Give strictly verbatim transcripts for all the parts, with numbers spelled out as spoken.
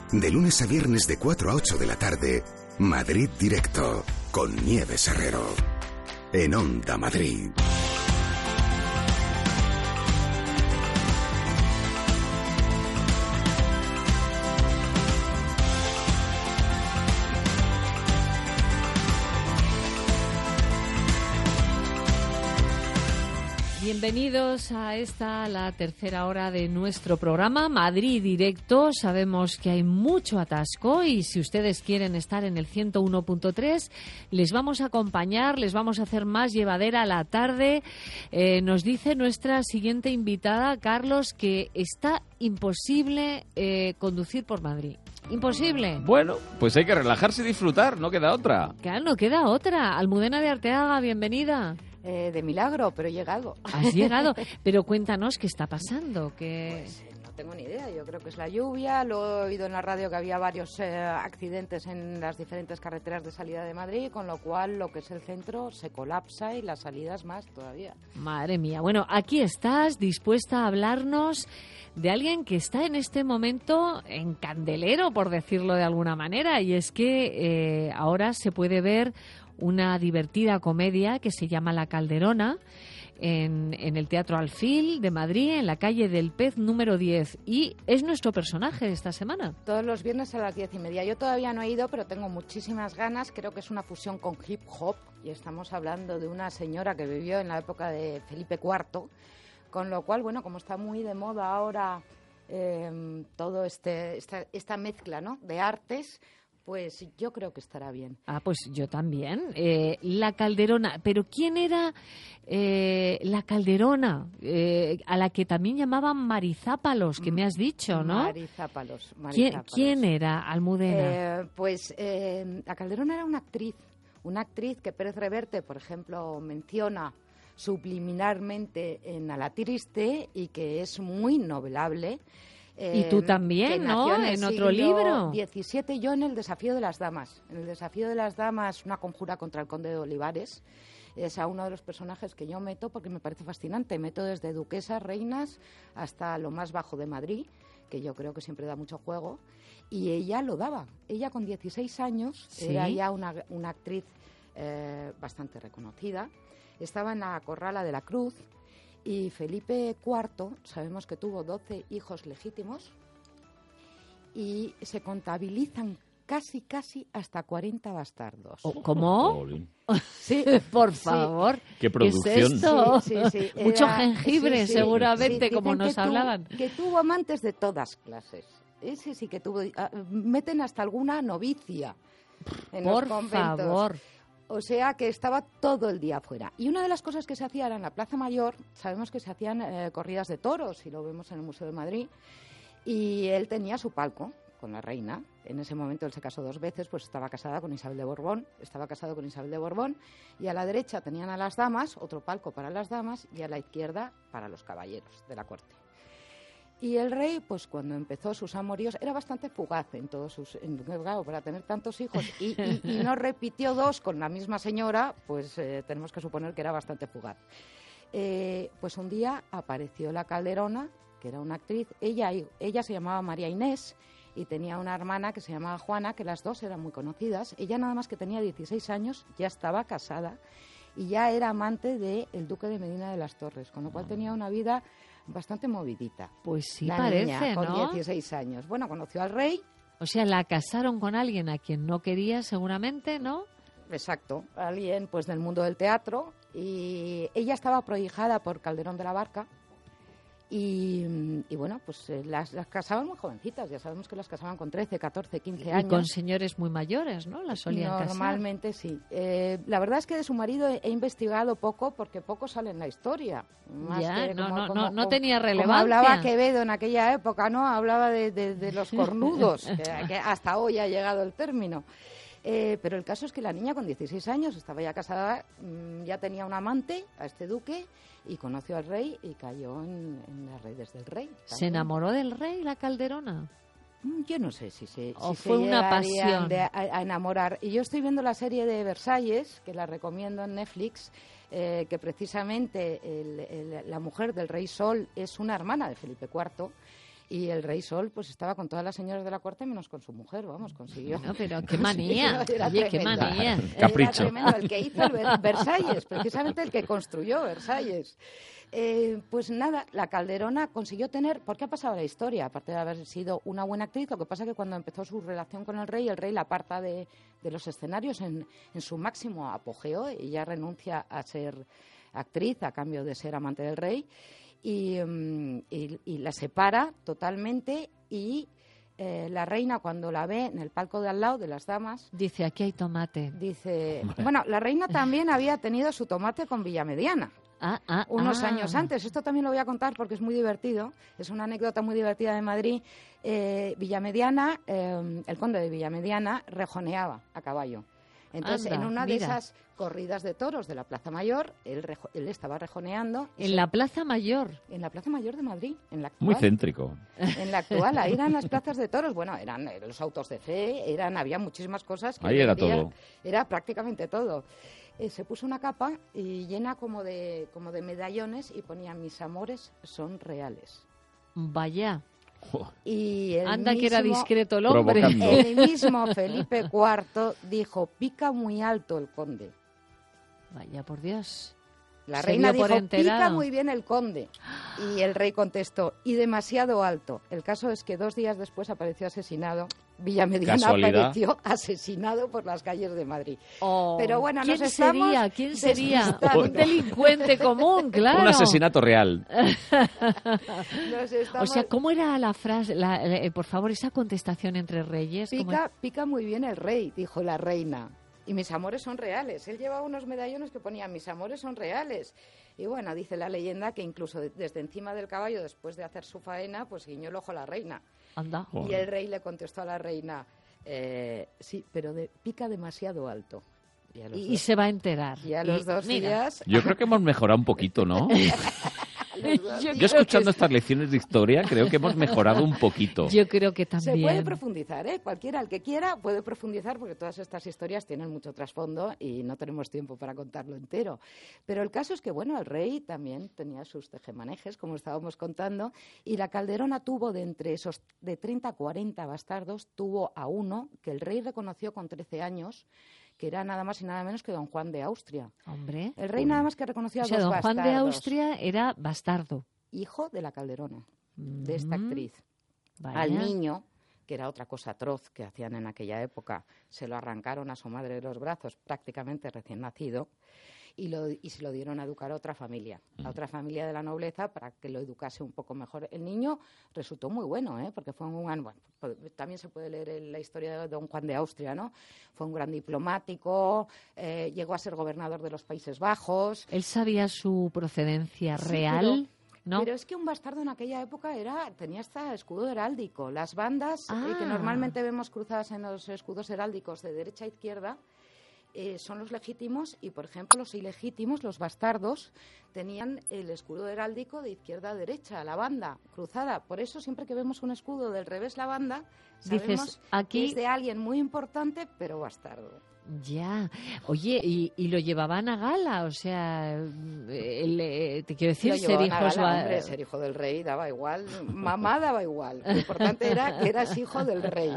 De lunes a viernes de cuatro a ocho de la tarde, Madrid Directo, con Nieves Herrero. En Onda Madrid. Bienvenidos a esta, la tercera hora de nuestro programa Madrid Directo. Sabemos que hay mucho atasco y si ustedes quieren estar en el ciento uno punto tres, les vamos a acompañar, les vamos a hacer más llevadera la tarde. Eh, nos dice nuestra siguiente invitada, Carlos, que está imposible eh, conducir por Madrid. Imposible. Bueno, pues hay que relajarse y disfrutar, no queda otra. Claro, no queda otra. Almudena de Arteaga, bienvenida. Eh, de milagro, pero he llegado. Has llegado, pero cuéntanos qué está pasando. Que... Pues eh, no tengo ni idea, yo creo que es la lluvia. Lo he oído en la radio que había varios eh, accidentes en las diferentes carreteras de salida de Madrid, con lo cual lo que es el centro se colapsa y las salidas más todavía. Madre mía, bueno, aquí estás dispuesta a hablarnos de alguien que está en este momento en candelero, por decirlo de alguna manera, y es que eh, ahora se puede ver una divertida comedia que se llama La Calderona en, en el Teatro Alfil de Madrid, en la calle del Pez número diez, y es nuestro personaje de esta semana. Todos los viernes a las diez y media. Yo todavía no he ido, pero tengo muchísimas ganas. Creo que es una fusión con hip hop y estamos hablando de una señora que vivió en la época de Felipe cuarto, con lo cual, bueno, como está muy de moda ahora eh, todo este esta, esta mezcla, ¿no?, de artes, pues yo creo que estará bien. Ah, pues yo también. Eh, la Calderona. ¿Pero quién era eh, la Calderona? Eh, a la que también llamaban Marizápalos, que me has dicho, ¿no? Marizápalos. ¿Quién, ¿Quién era, Almudena? Eh, pues eh, la Calderona era una actriz. Una actriz que Pérez Reverte, por ejemplo, menciona subliminarmente en A la Triste y que es muy novelable. Eh, y tú también, ¿no? En, en otro libro. diecisiete, yo en El desafío de las damas. En El desafío de las damas, una conjura contra el conde de Olivares. Es a uno de los personajes que yo meto porque me parece fascinante. Meto desde duquesas, reinas, hasta lo más bajo de Madrid, que yo creo que siempre da mucho juego. Y ella lo daba. Ella con dieciséis años, ¿sí?, era ya una, una actriz eh, bastante reconocida. Estaba en la Corrala de la Cruz. Y Felipe cuarto, sabemos que tuvo doce hijos legítimos y se contabilizan casi, casi hasta cuarenta bastardos. ¿Cómo? Sí, por favor. Sí. ¿Qué producción? ¿Qué es esto? Sí, sí, sí. Mucho Era, jengibre, sí, sí, seguramente, sí, como nos que hablaban. Tu, que tuvo amantes de todas clases. Ese sí que tuvo... Uh, meten hasta alguna novicia en por los conventos. favor. O sea que estaba todo el día afuera. Y una de las cosas que se hacía era en la Plaza Mayor, sabemos que se hacían eh, corridas de toros, y lo vemos en el Museo de Madrid, y él tenía su palco con la reina. En ese momento él se casó dos veces, pues estaba casada con Isabel de Borbón, estaba casado con Isabel de Borbón, y a la derecha tenían a las damas, otro palco para las damas, y a la izquierda para los caballeros de la corte. Y el rey, pues cuando empezó sus amoríos, era bastante fugaz en todos sus... En, claro, para tener tantos hijos y, y, y no repitió dos con la misma señora, pues eh, tenemos que suponer que era bastante fugaz. Eh, pues un día apareció la Calderona, que era una actriz. Ella, ella se llamaba María Inés y tenía una hermana que se llamaba Juana, que las dos eran muy conocidas. Ella nada más que tenía dieciséis años, ya estaba casada y ya era amante del duque de Medina de las Torres, con lo cual tenía una vida bastante movidita. Pues sí, la parece, niña, con ¿no? dieciséis años. Bueno, conoció al rey. O sea, la casaron con alguien a quien no quería, seguramente, ¿no? Exacto, alguien pues del mundo del teatro. Y ella estaba prohijada por Calderón de la Barca. Y, y bueno, pues eh, las, las casaban muy jovencitas. Ya sabemos que las casaban con trece, catorce, quince años. Y con señores muy mayores, ¿no? Las solían casar. Normalmente sí. Eh, la verdad es que de su marido he, he investigado poco porque poco sale en la historia. Más ya, que no, como, no, como, no, no como, tenía relevancia. Como hablaba Quevedo en aquella época, ¿no? Hablaba de, de, de los cornudos, que, que hasta hoy ha llegado el término. Eh, pero el caso es que la niña con dieciséis años estaba ya casada, mmm, ya tenía un amante, a este duque, y conoció al rey y cayó en, en las redes del rey. ¿También? ¿Se enamoró del rey, la Calderona? Yo no sé si se, o si fue se una pasión de, a, a enamorar. Y yo estoy viendo la serie de Versalles, que la recomiendo en Netflix, eh, que precisamente el, el, la mujer del rey Sol es una hermana de Felipe cuarto. Y el rey Sol pues estaba con todas las señoras de la corte menos con su mujer, vamos, consiguió. No, pero qué manía, Era oye, qué tremendo. manía. Capricho. Era tremendo, el que hizo el Ver- Versalles, precisamente el que construyó Versalles. Eh, pues nada, la Calderona consiguió tener, ¿por qué ha pasado la historia? Aparte de haber sido una buena actriz, lo que pasa es que cuando empezó su relación con el rey, el rey la aparta de, de los escenarios en, en su máximo apogeo, y ella renuncia a ser actriz a cambio de ser amante del rey, y, um, y, y la separa totalmente, y eh, la reina cuando la ve en el palco de al lado de las damas, Dice, aquí hay tomate. dice... Bueno, la reina también había tenido su tomate con Villamediana. Ah, ah, Unos ah. años antes. Esto también lo voy a contar porque es muy divertido. Es una anécdota muy divertida de Madrid. Eh, Villamediana, eh, el conde de Villamediana, rejoneaba a caballo. Entonces, Anda, en una de mira. esas corridas de toros de la Plaza Mayor, él, rejo- él estaba rejoneando. y En se- la Plaza Mayor. en la Plaza Mayor de Madrid, en la actual. Muy céntrico. En la actual, ahí eran las plazas de toros. Bueno, eran eh, los autos de fe, eran, había muchísimas cosas. Que Ahí hoy era en día todo. Era prácticamente todo. Eh, se puso una capa y llena como de, como de medallones y ponía mis amores son reales. Vaya. Jo, Y el Anda que era mismo- discreto el hombre. Provocando. El mismo Felipe cuarto dijo, pica muy alto el conde. Vaya, por Dios. La Se reina dio por dijo, enterado. pica muy bien el conde. Y el rey contestó, y demasiado alto. El caso es que dos días después apareció asesinado. Villamediana Casualidad. apareció asesinado por las calles de Madrid. Oh, Pero bueno, ¿quién nos estamos sería? ¿Quién sería? despistando. Un delincuente común, claro. Un asesinato real. Nos O estamos- sea, ¿cómo era la frase? La- eh, por favor, esa contestación entre reyes. ¿cómo Pica, pica muy bien el rey, dijo la reina. Y mis amores son reales. Él llevaba unos medallones que ponían mis amores son reales. Y bueno, dice la leyenda que incluso de- desde encima del caballo, después de hacer su faena, pues guiñó el ojo a la reina. Anda. Joder. Y el rey le contestó a la reina, eh, sí, pero de- pica demasiado alto. Y a los, Y, y dos, se va a enterar. y a los Y- dos mira, días... Yo creo que hemos mejorado un poquito, ¿no? los dos Yo Yo días- escuchando estas lecciones de historia creo que hemos mejorado un poquito. Yo creo que Se también. puede profundizar, ¿eh? Cualquiera, el que quiera, puede profundizar porque todas estas historias tienen mucho trasfondo y no tenemos tiempo para contarlo entero. Pero el caso es que, bueno, el rey también tenía sus tejemanejes, como estábamos contando, y la Calderona tuvo de entre esos de treinta a cuarenta bastardos, tuvo a uno que el rey reconoció con trece años, que era nada más y nada menos que don Juan de Austria. Hombre. El rey nada más que reconoció O a sea, dos don Juan bastardos, de Austria era bastardo. hijo de la Calderona, de esta Mm, actriz. vaya. Al niño, que era otra cosa atroz que hacían en aquella época, se lo arrancaron a su madre de los brazos, prácticamente recién nacido, y, lo, y se lo dieron a educar a otra familia, a otra familia de la nobleza para que lo educase un poco mejor. El niño resultó muy bueno, ¿eh? Porque fue un gran, bueno, pues, también se puede leer en la historia de don Juan de Austria, ¿no? Fue un gran diplomático, eh, llegó a ser gobernador de los Países Bajos. Él sabía su procedencia Sí, real, ¿no? Pero es que un bastardo en aquella época era tenía hasta escudo heráldico. Las bandas eh, que Ah. normalmente vemos cruzadas en los escudos heráldicos de derecha a izquierda eh, son los legítimos y, por ejemplo, los ilegítimos, los bastardos, tenían el escudo heráldico de izquierda a derecha, la banda cruzada. Por eso siempre que vemos un escudo del revés la banda, Dices, sabemos aquí- que es de alguien muy importante, pero bastardo. Ya. Oye, y, y lo llevaban a gala, o sea, el, eh, te quiero decir, Lo ser llevaban a hijos... gala, va- hombre, ser hijo del rey daba igual, mamá daba igual. Lo importante era que eras hijo del rey.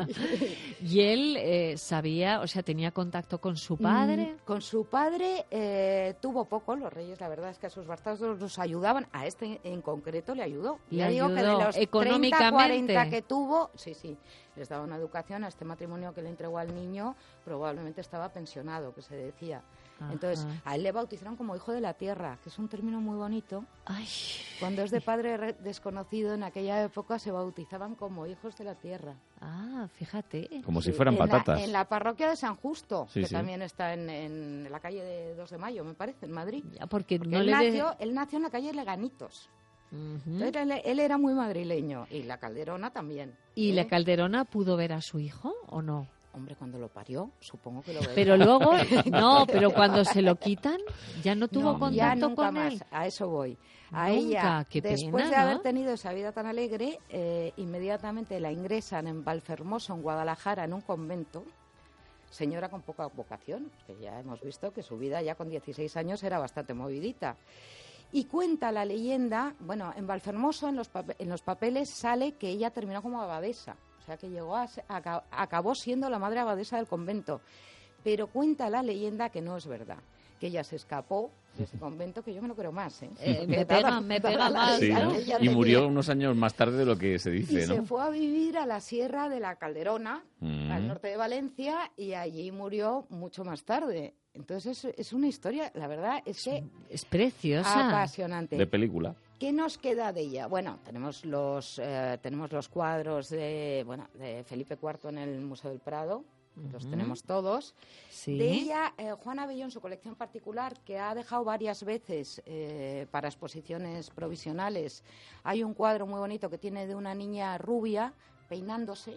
Y él eh, sabía, o sea, tenía contacto con su padre. Mm, Con su padre eh, tuvo poco, los reyes, la verdad es que a sus bastardos los ayudaban, a este en concreto le ayudó. Le ya digo que de ayudó los económicamente. treinta, cuarenta que tuvo, sí, sí, les daba una educación. A este matrimonio que le entregó al niño probablemente estaba pensionado, que se decía. Ajá. Entonces, a él le bautizaron como hijo de la tierra, que es un término muy bonito. Ay, Cuando es de padre re- desconocido, en aquella época se bautizaban como hijos de la tierra. ah, fíjate. Como si Sí, fueran en la- patatas. en la parroquia de San Justo, Sí, que sí. también está en, en la calle de dos de mayo, me parece, en Madrid. Ya, porque, Porque no él, le de- nació, él nació en la calle Leganitos. Ujú. Entonces, él, él era muy madrileño y la Calderona también. ¿Y ¿eh? la Calderona pudo ver a su hijo o no? Hombre, cuando lo parió, supongo que lo veía. Pero luego, no, pero cuando se lo quitan, ya no tuvo No, ya contacto nunca con más, él. a eso voy. A Nunca, ella, qué después pena, de haber ¿no? tenido esa vida tan alegre, eh, inmediatamente la ingresan en Valfermoso, en Guadalajara, en un convento. Señora con poca vocación, que ya hemos visto que su vida ya con dieciséis años era bastante movidita. Y cuenta la leyenda, bueno, en Valfermoso en los, pap- en los papeles sale que ella terminó como abadesa, o sea que llegó a, se- a- acabó siendo la madre abadesa del convento. Pero cuenta la leyenda que no es verdad, que ella se escapó de ese convento, que yo me lo creo más, ¿eh? Eh, me Porque pega, dada- me dada pega la más, Sí, edad ¿no? que ella Y murió tenía. unos años más tarde de lo que se Y dice, se ¿no? fue a vivir a la Sierra de la Calderona, Mm. al norte de Valencia, y allí murió mucho más tarde. Entonces es, es una historia, la verdad, es que Es preciosa. apasionante. De película. ¿Qué nos queda de ella? Bueno, tenemos los eh, tenemos los cuadros de bueno de Felipe cuarto en el Museo del Prado, los Ujú. tenemos todos. Sí. De ella, eh, Juana Abelló, en su colección particular, que ha dejado varias veces eh, para exposiciones provisionales, hay un cuadro muy bonito que tiene de una niña rubia peinándose,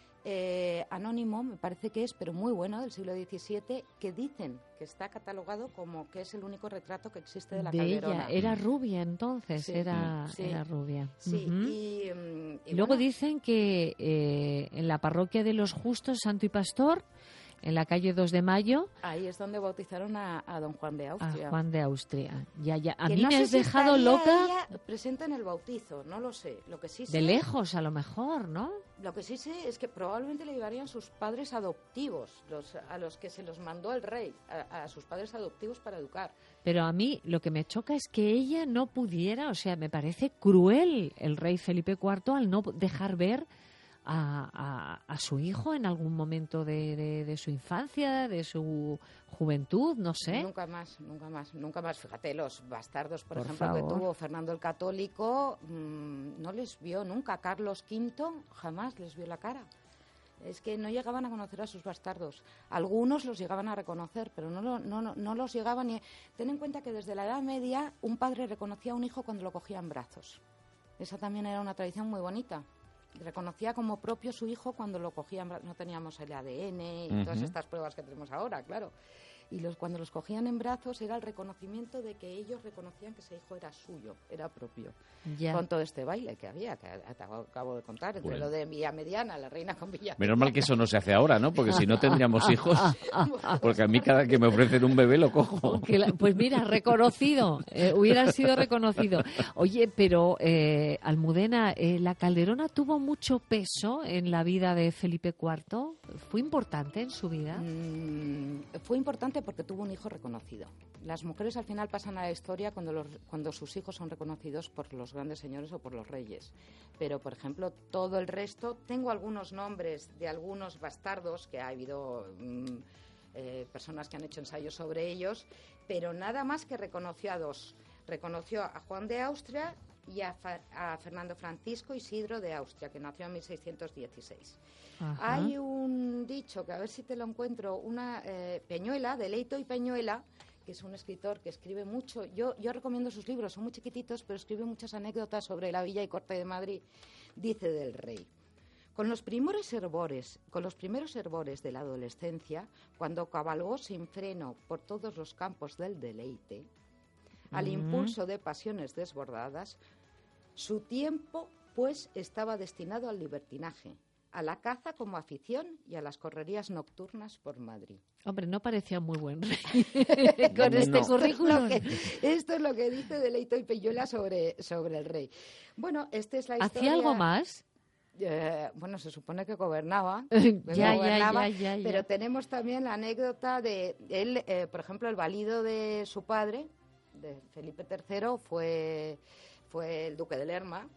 eh, anónimo, me parece que es, pero muy bueno, del siglo diecisiete, que dicen que está catalogado como que es el único retrato que existe de la de Calderona. ella. Era rubia entonces, Sí, era, sí. era rubia. Sí, Ujú. y, mm, y Y luego bueno, dicen que eh, en la parroquia de los Justos, Santo y Pastor, en la calle dos de Mayo, ahí es donde bautizaron a, a don Juan de a Austria. Juan de Austria. Ya, ya. A Que mí no me sé has si dejado estaría loca ella presente en el bautizo, no lo sé. Lo que sí sé, de lejos, a lo mejor, ¿no? lo que sí sé es que probablemente le llevarían sus padres adoptivos, los, a los que se los mandó el rey, a, a sus padres adoptivos para educar. Pero a mí lo que me choca es que ella no pudiera, o sea, me parece cruel el rey Felipe cuarto al no dejar ver a, a- a su hijo en algún momento de, de- de su infancia, de su juventud, no sé. Nunca más, nunca más, nunca más. Fíjate, los bastardos, por, Por ejemplo, que favor. tuvo Fernando el Católico, mmm, no les vio nunca. Carlos quinto jamás les vio la cara. Es que no llegaban a conocer a sus bastardos. Algunos los llegaban a reconocer, pero no, lo- no, no, no los llegaban ni... Ten en cuenta que desde la Edad Media un padre reconocía a un hijo cuando lo cogía en brazos. Esa también era una tradición muy bonita. Reconocía como propio su hijo cuando lo cogía en brazos. No teníamos el A D N y todas Ujú. estas pruebas que tenemos ahora, claro. Y los, cuando los cogían en brazos era el reconocimiento de que ellos reconocían que ese hijo era suyo, era propio. Ya. Con todo este baile que había, que te acabo de contar, entre Bueno. lo de Villa Mediana, la reina con Villa Menos mal que eso no se hace ahora, ¿no? Porque si no tendríamos hijos. Mediana. Porque a mí cada que me ofrecen un bebé lo cojo. Que la- pues mira, reconocido, eh, hubiera sido reconocido. Oye, pero eh, Almudena, eh, ¿la Calderona tuvo mucho peso en la vida de Felipe cuarto? ¿Fue importante en su vida? Mm, fue importante porque tuvo un hijo reconocido. Las mujeres al final pasan a la historia cuando, los, cuando sus hijos son reconocidos por los grandes señores o por los reyes. Pero, por ejemplo, todo el resto, tengo algunos nombres de algunos bastardos, que ha habido mm, eh, personas que han hecho ensayos sobre ellos, pero nada más que reconoció a dos. Reconoció a Juan de Austria y a, Fa- a Fernando Francisco Isidro de Austria, que nació en mil seiscientos dieciséis. Ajá. Hay un dicho, que a ver si te lo encuentro, una eh, Peñuela, de Leito y Peñuela, que es un escritor que escribe mucho. Yo, yo recomiendo sus libros, son muy chiquititos, pero escribe muchas anécdotas sobre la villa y corte de Madrid. Dice del rey: Con los primeros hervores, con los primeros hervores de la adolescencia, cuando cabalgó sin freno por todos los campos del deleite, al Mm. impulso de pasiones desbordadas, su tiempo, pues, estaba destinado al libertinaje, a la caza como afición y a las correrías nocturnas por Madrid. Hombre, no parecía muy buen rey con No. este Esto currículum. Lo que- esto es lo que dice de Leito y Peñuela sobre, sobre el rey. Bueno, esta es la historia... ¿Hacía algo más? Eh, bueno, se supone que gobernaba, ya, que ya, gobernaba, ya, ya, ya. pero tenemos también la anécdota de él, eh, por ejemplo, el valido de su padre, de Felipe tercero, fue, fue el duque de Lerma.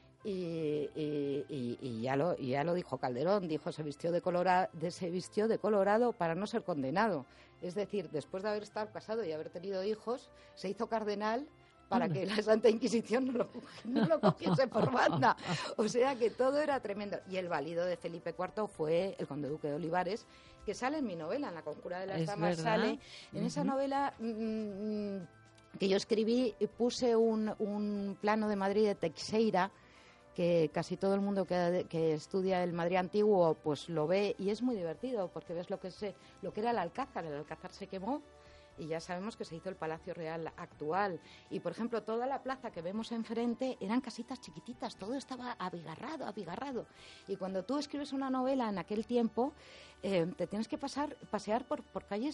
Y, y- y- y ya lo y ya lo dijo Calderón, dijo se vistió de colora, de, se vistió de colorado para no ser condenado. Es decir, después de haber estado casado y haber tenido hijos, se hizo cardenal para Anda. que la Santa Inquisición no lo, no lo cogiese por banda. O sea que todo era tremendo. Y el valido de Felipe cuarto fue el conde duque de Olivares, que sale en mi novela, en La conjura de las Es damas, verdad. sale. En esa Ujú. novela mm, que yo escribí, puse un, un plano de Madrid de Teixeira, que casi todo el mundo que, que estudia el Madrid antiguo pues lo ve, y es muy divertido porque ves lo que se, lo que era el Alcázar. El Alcázar se quemó y ya sabemos que se hizo el Palacio Real actual. Y, por ejemplo, toda la plaza que vemos enfrente eran casitas chiquititas, todo estaba abigarrado, abigarrado. Y cuando tú escribes una novela en aquel tiempo, eh, te tienes que pasar, pasear por, por calles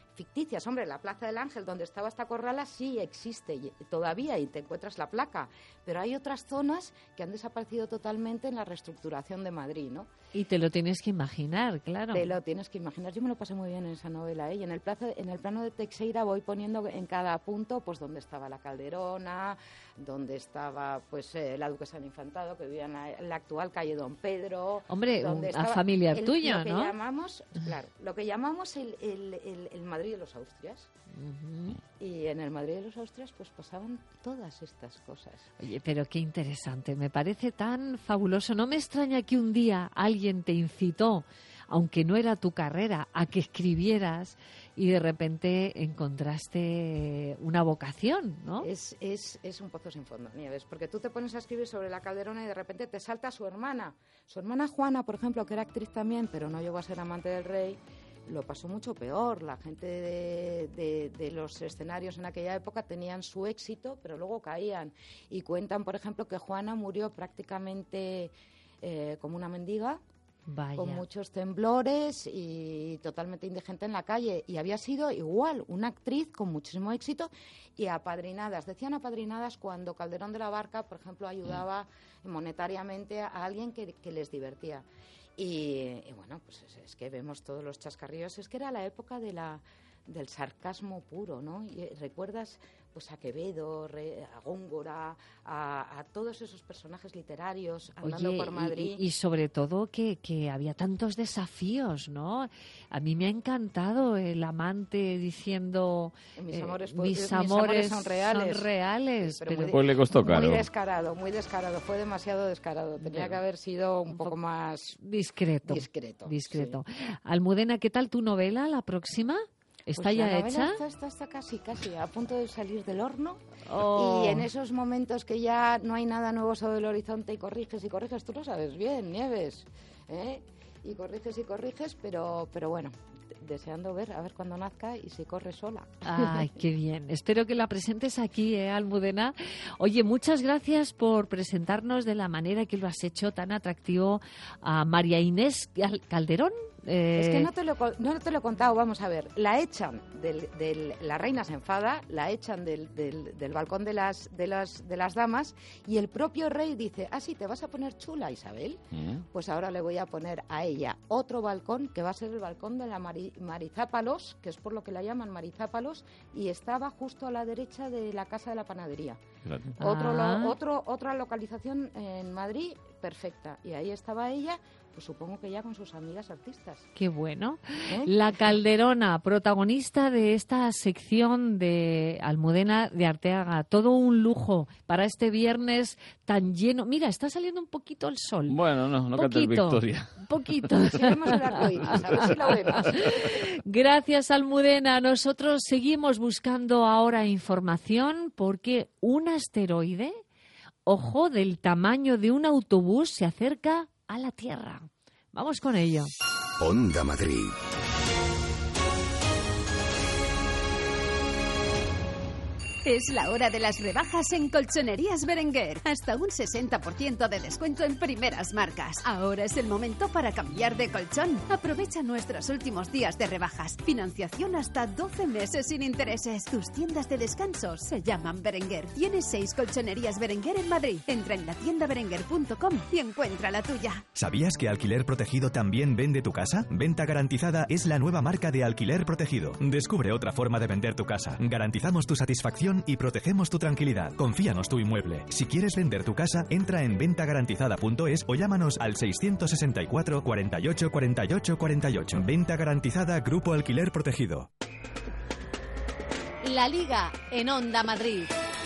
ficticias. Hombre, la Plaza del Ángel, donde estaba esta corrala, sí existe y, todavía y te encuentras la placa, pero hay otras zonas que han desaparecido totalmente en la reestructuración de Madrid, ¿no? Y te lo tienes que imaginar, claro. Te lo tienes que imaginar. Yo me lo pasé muy bien en esa novela, ¿eh? Y en el, plazo, en el plano de Teixeira voy poniendo en cada punto pues dónde estaba la Calderona, dónde estaba pues eh, la Duquesa del Infantado, que vivía en la, en la actual calle Don Pedro. Hombre, donde una estaba familiar el, tuya, lo que ¿no? Llamamos, claro, lo que llamamos el, el, el, el Madrid de los Austrias. Uh-huh. Y en el Madrid de los Austrias pues pasaban todas estas cosas. Oye, pero qué interesante, me parece tan fabuloso. No me extraña que un día alguien te incitó, aunque no era tu carrera, a que escribieras y de repente encontraste una vocación, ¿no? Es, es, es un pozo sin fondo, Nieves, porque tú te pones a escribir sobre la Calderona y de repente te salta su hermana. Su hermana Juana, por ejemplo, que era actriz también, pero no llegó a ser amante del rey, lo pasó mucho peor. La gente de, de, de los escenarios en aquella época tenían su éxito, pero luego caían. Y cuentan, por ejemplo, que Juana murió prácticamente eh, como una mendiga, Vaya. con muchos temblores y totalmente indigente en la calle. Y había sido igual una actriz con muchísimo éxito y apadrinadas. Decían apadrinadas cuando Calderón de la Barca, por ejemplo, ayudaba monetariamente a alguien que, que les divertía. Y, y bueno, pues es, es que vemos todos los chascarrillos. Es que era la época de la, del sarcasmo puro, ¿no? Y recuerdas pues a Quevedo, re, a Góngora, a, a todos esos personajes literarios andando Oye, por Madrid. Y, y sobre todo que, que había tantos desafíos, ¿no? A mí me ha encantado el amante diciendo Mis eh, amores, mis, mis amores amores son reales. Son reales, pero pero muy, pues le costó caro. Muy descarado, muy descarado. Fue demasiado descarado. Tenía que haber sido un, un poco, poco más discreto. Discreto. discreto. Sí. Almudena, ¿qué tal tu novela, la próxima? ¿Está pues ya la hecha? Está, está, está casi, casi a punto de salir del horno. Oh. Y en esos momentos que ya no hay nada nuevo sobre el horizonte y corriges y corriges, tú lo sabes bien, Nieves, ¿eh? Y corriges y corriges, pero, pero bueno, deseando ver, a ver cuándo nazca y si corre sola. Ay, qué bien. Espero que la presentes aquí, ¿eh, Almudena? Oye, muchas gracias por presentarnos de la manera que lo has hecho tan atractivo a María Inés Calderón. Eh... Es que no te, lo, no te lo he contado, vamos a ver. La echan, del, del, la reina se enfada, la echan del, del, del balcón de las, de, las, de las damas y el propio rey dice, ah, sí, ¿te vas a poner chula, Isabel? ¿Mm? Pues ahora le voy a poner a ella otro balcón que va a ser el balcón de la Mari, Marizápalos, que es por lo que la llaman Marizápalos, y estaba justo a la derecha de la Casa de la Panadería. Claro. Otro, ah. lo, otro, otra localización en Madrid perfecta. Y ahí estaba ella, pues supongo que ya con sus amigas artistas. Qué bueno. ¿Eh? La Calderona, protagonista de esta sección de Almudena de Arteaga. Todo un lujo para este viernes tan lleno. Mira, está saliendo un poquito el sol. Bueno, no, no cantes victoria. Un poquito. Si vemos el arcoíris, a ver si lo vemos. Gracias, Almudena. Nosotros seguimos buscando ahora información porque un asteroide, ojo, del tamaño de un autobús, se acerca a la Tierra. Vamos con ello. Onda Madrid. Es la hora de las rebajas en Colchonerías Berenguer. Hasta un sesenta por ciento de descuento en primeras marcas. Ahora es el momento para cambiar de colchón. Aprovecha nuestros últimos días de rebajas. Financiación hasta doce meses sin intereses. Tus tiendas de descanso se llaman Berenguer. Tienes seis Colchonerías Berenguer en Madrid. Entra en la tienda berenguer punto com y encuentra la tuya. ¿Sabías que Alquiler Protegido también vende tu casa? Venta Garantizada es la nueva marca de Alquiler Protegido. Descubre otra forma de vender tu casa. Garantizamos tu satisfacción y protegemos tu tranquilidad. Confíanos tu inmueble. Si quieres vender tu casa, entra en venta garantizada punto es o llámanos al seiscientos sesenta y cuatro, cuarenta y ocho, cuarenta y ocho, cuarenta y ocho. Venta Garantizada Grupo Alquiler Protegido. La Liga en Onda Madrid.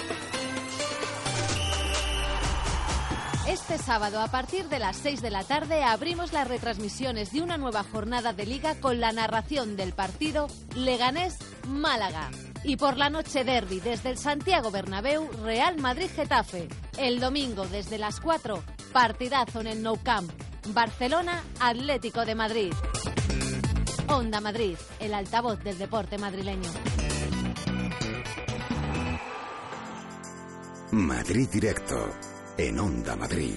Este sábado, a partir de las seis de la tarde, abrimos las retransmisiones de una nueva jornada de Liga con la narración del partido Leganés-Málaga. Y por la noche derbi desde el Santiago Bernabéu, Real Madrid-Getafe. El domingo desde las cuatro, partidazo en el Nou Camp, Barcelona-Atlético de Madrid. Onda Madrid, el altavoz del deporte madrileño. Madrid Directo, en Onda Madrid.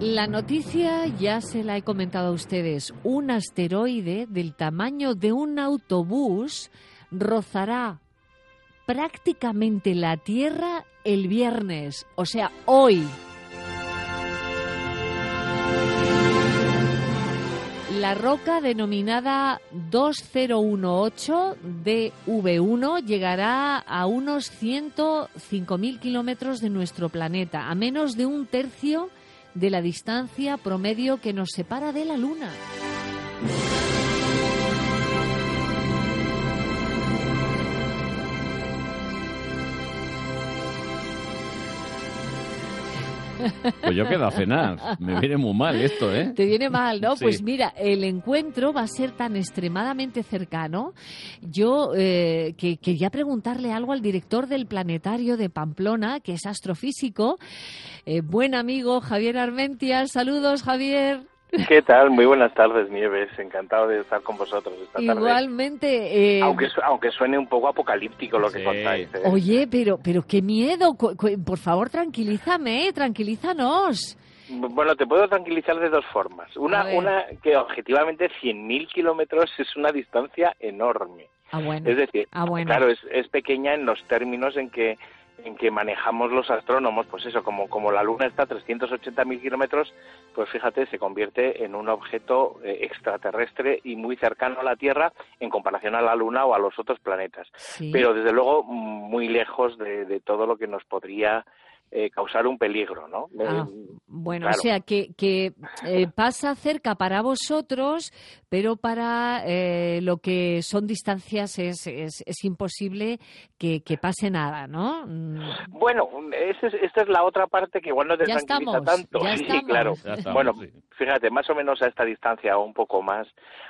La noticia ya se la he comentado a ustedes. Un asteroide del tamaño de un autobús rozará prácticamente la Tierra el viernes, o sea, hoy. La roca denominada dos cero uno ocho D V uno llegará a unos ciento cinco mil kilómetros de nuestro planeta, a menos de un tercio de la distancia promedio que nos separa de la Luna. Pues yo quedo a cenar. Me viene muy mal esto, ¿eh? Te viene mal, ¿no? Sí. Pues mira, el encuentro va a ser tan extremadamente cercano. Yo eh, que quería preguntarle algo al director del planetario de Pamplona, que es astrofísico, eh, buen amigo Javier Armentia. Saludos, Javier. ¿Qué tal? Muy buenas tardes, Nieves. Encantado de estar con vosotros esta tarde. Igualmente. Eh... Aunque, aunque suene un poco apocalíptico lo que Sí. contáis. ¿eh? Oye, pero, pero qué miedo. Cu- cu- Por favor, tranquilízame, tranquilízanos. Bueno, te puedo tranquilizar de dos formas. A Una, ver. una que objetivamente cien mil kilómetros es una distancia enorme. Ah, bueno. Es decir, Ah, bueno. claro, es, es pequeña en los términos en que en que manejamos los astrónomos, pues eso, como, como la Luna está a trescientos ochenta mil kilómetros, pues fíjate, se convierte en un objeto eh, extraterrestre y muy cercano a la Tierra en comparación a la Luna o a los otros planetas. Sí. Pero desde luego muy lejos de, de todo lo que nos podría eh, causar un peligro, ¿no? Ah, Eh, bueno, claro. o sea que, que eh, pasa cerca para vosotros, pero para eh, lo que son distancias es, es, es imposible que, que pase nada, ¿no? Mm, Bueno, ese es- esta es la otra parte que igual no te Ya tranquiliza estamos, tanto. ya Sí, estamos. claro. Ya estamos, Bueno, sí. fíjate, más o menos a esta distancia o un poco más,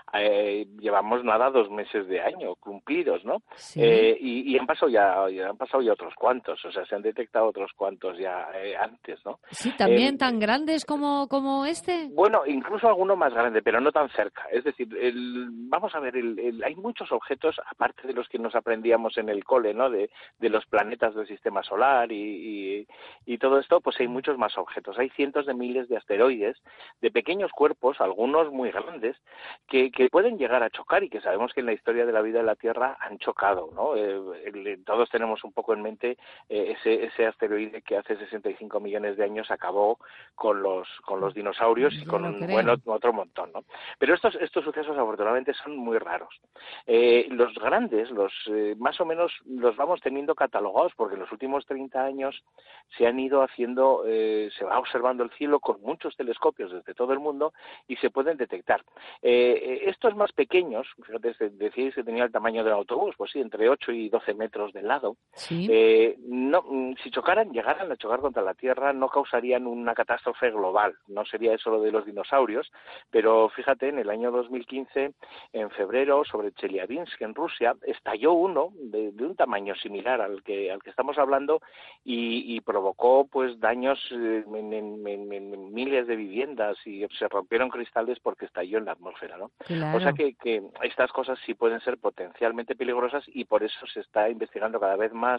eh, llevamos nada dos meses de año cumplidos, ¿no? sí. Eh, y, y han pasado ya, ya han pasado ya otros cuantos, o sea, se han detectado otros cuantos ya eh, antes, ¿no? Sí, también eh, tan grandes como, como este. Bueno, incluso alguno más grande, pero no tan cerca. Es decir, el, vamos a ver, el, el, hay muchos objetos, aparte de los que nos aprendíamos en el cole, ¿no? De, de los planetas del sistema solar y, y, y todo esto, pues hay muchos más objetos. Hay cientos de miles de asteroides, de pequeños cuerpos, algunos muy grandes, que, que pueden llegar a chocar y que sabemos que en la historia de la vida de la Tierra han chocado, ¿no? Eh, el, todos tenemos un poco en mente eh, ese, ese asteroide que hace sesenta y cinco millones de años acabó con los con los dinosaurios y Ya con lo un creo. buen ot- otro montón, ¿no? Pero estos estos sucesos afortunadamente son muy raros. Eh, los grandes, los eh, más o menos los vamos teniendo catalogados porque en los últimos treinta años se han ido haciendo, eh, se va observando el cielo con muchos telescopios desde todo el mundo y se pueden detectar. Eh, estos más pequeños, fíjate, se- decíais que tenía el tamaño del autobús, pues sí, entre ocho y doce metros de lado, Sí. eh, no, mm, si chocaran, llegaran a chocar contra la Tierra, no causarían una catástrofe global. No sería eso lo de los dinosaurios, pero fíjate, en el año dos mil quince, en febrero, sobre Chelyabinsk, en Rusia, estalló uno de, de un tamaño similar al que al que estamos hablando y, y provocó pues daños eh, en, en- en- en miles de viviendas y se rompieron cristales porque estalló en la atmósfera, ¿no? Claro. O sea que, que estas cosas sí pueden ser potencialmente peligrosas y por eso se está investigando cada vez más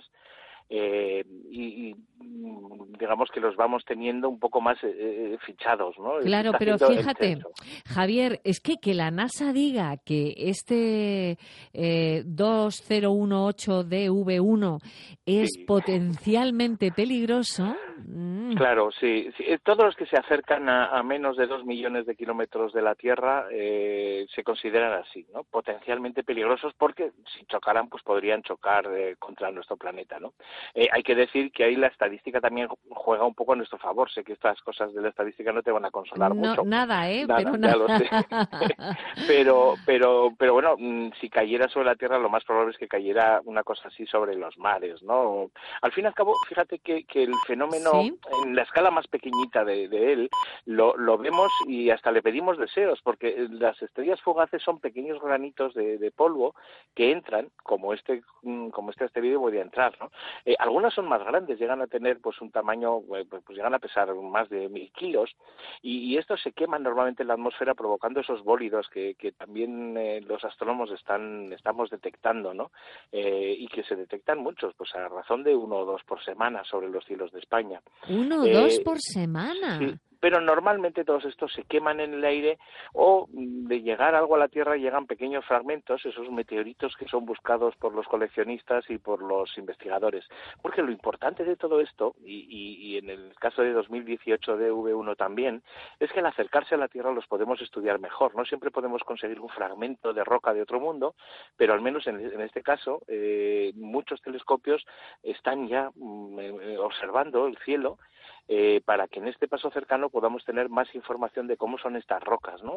eh, y, y, mm, digamos que los vamos teniendo un poco más eh, eh, fichados, ¿no? Se Claro, está pero haciendo el fíjate, censo. Javier, es que que la NASA diga que este eh, dos cero uno ocho D V uno es Sí. potencialmente peligroso. mm, Claro, sí, sí. Eh, Todos los que se acercan a, a menos de dos millones de kilómetros de la Tierra eh, se consideran así, ¿no? Potencialmente peligrosos porque si chocaran, pues podrían chocar eh, contra nuestro planeta, ¿no? Eh, hay que decir que ahí la estadística también juega un poco a nuestro favor. Sé que estas cosas de la estadística no te van a consolar no, mucho. nada, ¿eh? Nada, pero ya nada. lo sé. pero, pero, pero bueno, mm, si cayera sobre la Tierra, lo más probable es que cayera una cosa así sobre los mares, ¿no? Al fin y al cabo, fíjate que, que el fenómeno, Sí. en la escala más pequeñita de, de él, lo, lo vemos y hasta le pedimos deseos, porque las estrellas fugaces son pequeños granitos de, de polvo que entran, como este, mm, como este asteroide podría entrar, ¿no? Eh, algunas son más grandes, llegan a tener pues un tamaño, eh, pues llegan a pesar más de mil kilos, y, y estos se queman normalmente en la atmósfera provocando esos bólidos que, que también eh, los astrónomos están estamos detectando, ¿no? Eh, y que se detectan muchos, pues a razón de uno o dos por semana sobre los cielos de España. Uno o Eh, dos por semana. Sí, pero normalmente todos estos se queman en el aire o de llegar algo a la Tierra llegan pequeños fragmentos, esos meteoritos que son buscados por los coleccionistas y por los investigadores. Porque lo importante de todo esto, y, y, y en el caso de dos mil dieciocho de V uno también, es que al acercarse a la Tierra los podemos estudiar mejor. No siempre podemos conseguir un fragmento de roca de otro mundo, pero al menos en, en este caso eh, muchos telescopios están ya mm, observando el cielo eh, para que en este paso cercano podamos tener más información de cómo son estas rocas, ¿no?